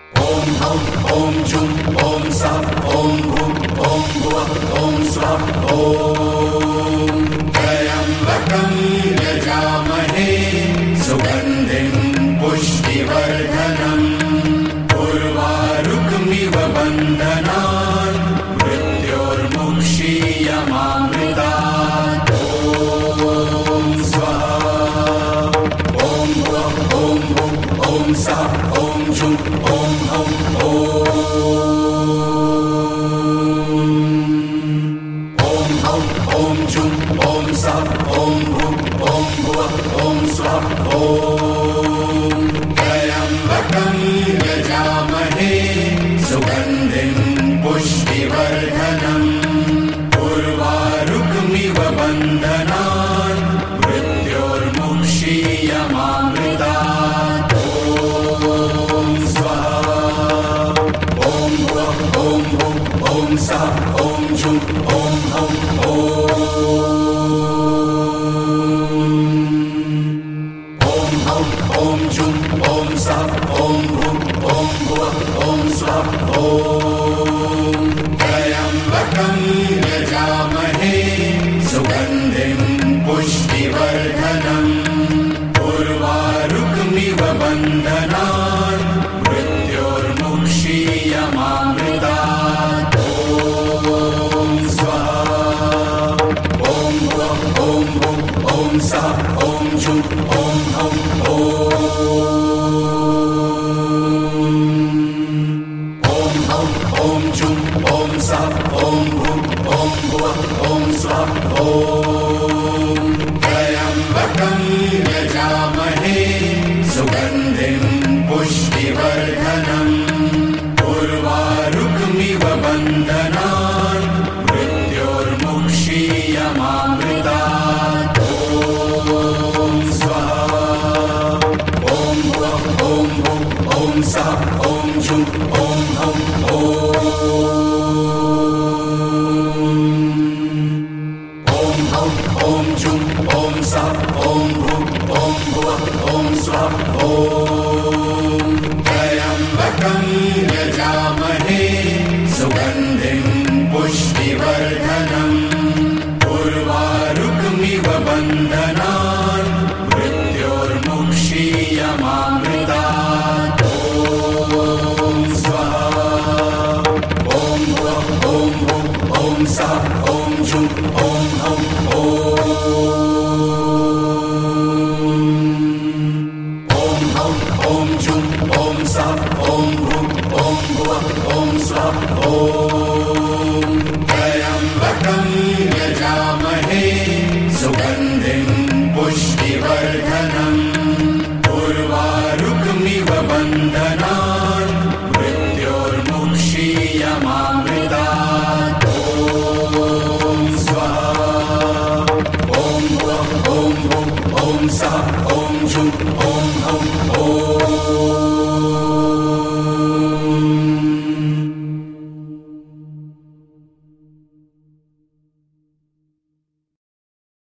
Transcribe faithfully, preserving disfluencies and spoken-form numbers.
ॐ हं ॐ जुं ॐ सः ॐ भुं ॐ भुवः ॐ स्वः ॐ त्र्यम्बकं यजामहे सुगन्धिं पुष्टिवर्धनम् उर्वारुकमिव बन्धनान् मृत्योर्मुक्षीयमामृतात् ॐ स्वाहा ॐ भुवः ॐ भुं ॐ सः ॐ जुं ॐ हं ॐ हं ॐ जुं ॐ सः ॐ भुं ॐ भुवः ॐ स्वः ॐ त्र्यम्बकं यजामहे सुगन्धिं पुष्टिवर्धनम् उर्वारुकमिव बन्धनान् मृत्योर्मुक्षीयमामृतात् ॐ स्वाहा ॐ भुवः ॐ भुं ॐ सः ॐ जुं ॐ हं ॐ हं ॐ जुं ॐ सः ॐ भुं ॐ भुवः ॐ स्वः ॐ त्र्यम्बकं यजामहे सुगन्धिं पुष्टिवर्धनम् उर्वारुकमिव बन्धनान् मृत्योर्मुक्षीयमामृतात् ॐ स्वाहा ॐ भुवः ॐ भुं ॐ सः ॐ जुं ॐ हं ॐ हं ॐ जुं ॐ सः ॐ भुं ॐ भुवः ॐ स्वः ॐ त्र्यम्बकं यजामहे सुगन्धिं पुष्टिवर्धनम् उर्वारुकमिव बन्धनान् मृत्योर्मुक्षीयमामृतात् ॐ स्वाहा ॐ भुवः ॐ भुं ॐ सः ॐ जुं ॐ हं ॐ हं ॐ जुं ॐ सः ॐ भुं ॐ भुवः ॐ स्वः ॐ त्र्यम्बकं यजामहे सुगन्धिं पुष्टिवर्धनम् उर्वारुकमिव बन्धनान् मृत्योर्मुक्षीयमामृतात् ॐ स्वाहा ॐ भुवः ॐ भुं ॐ सः ॐ जुं ॐ हं ॐ हं ॐ जुं ॐ सः ॐ भुं ॐ भुवः ॐ स्वः ॐ